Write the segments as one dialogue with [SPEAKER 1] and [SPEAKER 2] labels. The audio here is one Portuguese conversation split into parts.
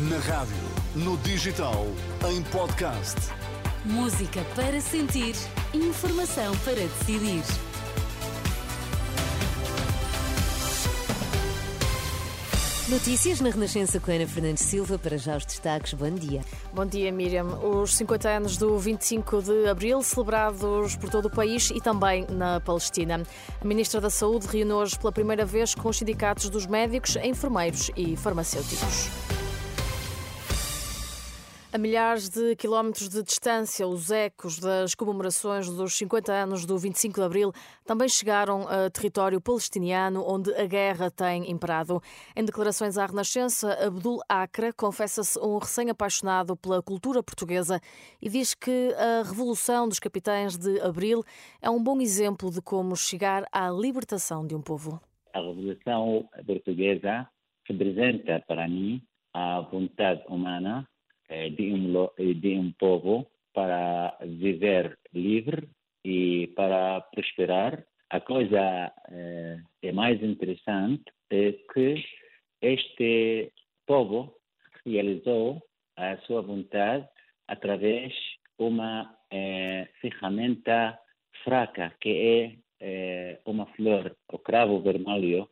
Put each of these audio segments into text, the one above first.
[SPEAKER 1] Na rádio, no digital, em podcast.
[SPEAKER 2] Música para sentir, informação para decidir. Notícias na Renascença com Ana Fernandes Silva. Para já os destaques. Bom dia.
[SPEAKER 3] Bom dia, Miriam. Os 50 anos do 25 de Abril, celebrados por todo o país e também na Palestina. A Ministra da Saúde reuniu hoje pela primeira vez com os sindicatos dos médicos, enfermeiros e farmacêuticos. A milhares de quilómetros de distância, os ecos das comemorações dos 50 anos do 25 de Abril também chegaram a território palestiniano, onde a guerra tem imperado. Em declarações à Renascença, Abdul Akra confessa-se um recém-apaixonado pela cultura portuguesa e diz que a Revolução dos Capitães de Abril é um bom exemplo de como chegar à libertação de um povo.
[SPEAKER 4] A Revolução Portuguesa representa para mim a vontade humana de um povo para viver livre e para prosperar. A coisa mais interessante é que este povo realizou a sua vontade através de uma ferramenta fraca, que é uma flor, o cravo vermelho.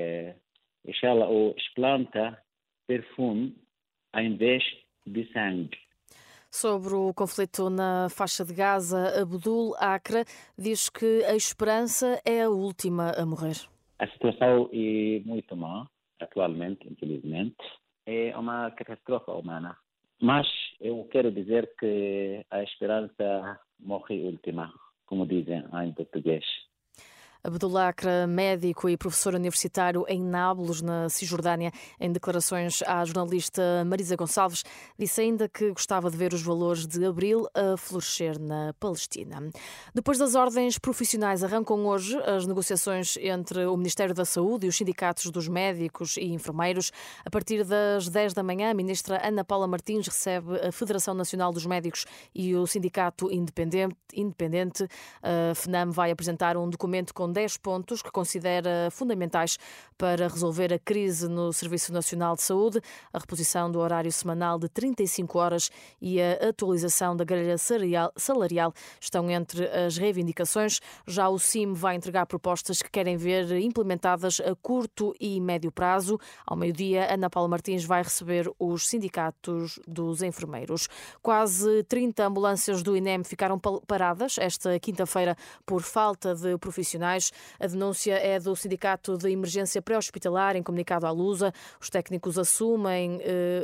[SPEAKER 4] Ela planta perfume ao invés de sangue.
[SPEAKER 3] Sobre o conflito na faixa de Gaza, Abdul Akra diz que a esperança é a última a morrer.
[SPEAKER 4] A situação é muito má, atualmente, infelizmente. É uma catástrofe humana. Mas eu quero dizer que a esperança morre última, como dizem em português.
[SPEAKER 3] Abdul Akra, médico e professor universitário em Nábulos, na Cisjordânia, em declarações à jornalista Marisa Gonçalves, disse ainda que gostava de ver os valores de Abril a florescer na Palestina. Depois das ordens profissionais, arrancam hoje as negociações entre o Ministério da Saúde e os sindicatos dos médicos e enfermeiros. A partir das 10 da manhã, a ministra Ana Paula Martins recebe a Federação Nacional dos Médicos e o Sindicato Independente. A FNAM vai apresentar um documento com 10 pontos que considera fundamentais para resolver a crise no Serviço Nacional de Saúde, a reposição do horário semanal de 35 horas e a atualização da grelha salarial estão entre as reivindicações. Já o CIM vai entregar propostas que querem ver implementadas a curto e médio prazo. Ao meio-dia, Ana Paula Martins vai receber os sindicatos dos enfermeiros. Quase 30 ambulâncias do INEM ficaram paradas esta quinta-feira por falta de profissionais. A denúncia é do Sindicato de Emergência Pré-Hospitalar. Em comunicado à Lusa, os técnicos assumem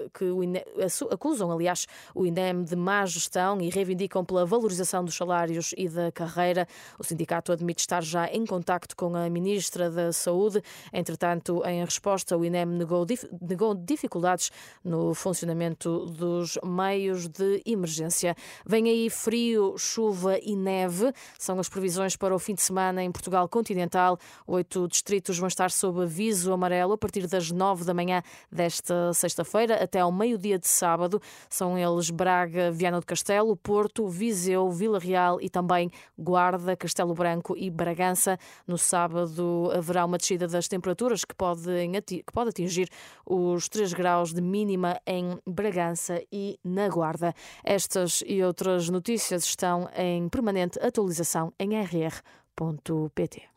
[SPEAKER 3] acusam, aliás, o INEM de má gestão e reivindicam pela valorização dos salários e da carreira. O sindicato admite estar já em contacto com a Ministra da Saúde. Entretanto, em resposta, o INEM negou dificuldades no funcionamento dos meios de emergência. Vem aí frio, chuva e neve. São as previsões para o fim de semana em Portugal continental. 8 distritos vão estar sob aviso amarelo a partir das 9 da manhã desta sexta-feira até ao meio-dia de sábado. São eles Braga, Viana do Castelo, Porto, Viseu, Vila Real e também Guarda, Castelo Branco e Bragança. No sábado haverá uma descida das temperaturas que pode atingir os 3 graus de mínima em Bragança e na Guarda. Estas e outras notícias estão em permanente atualização em rr.pt.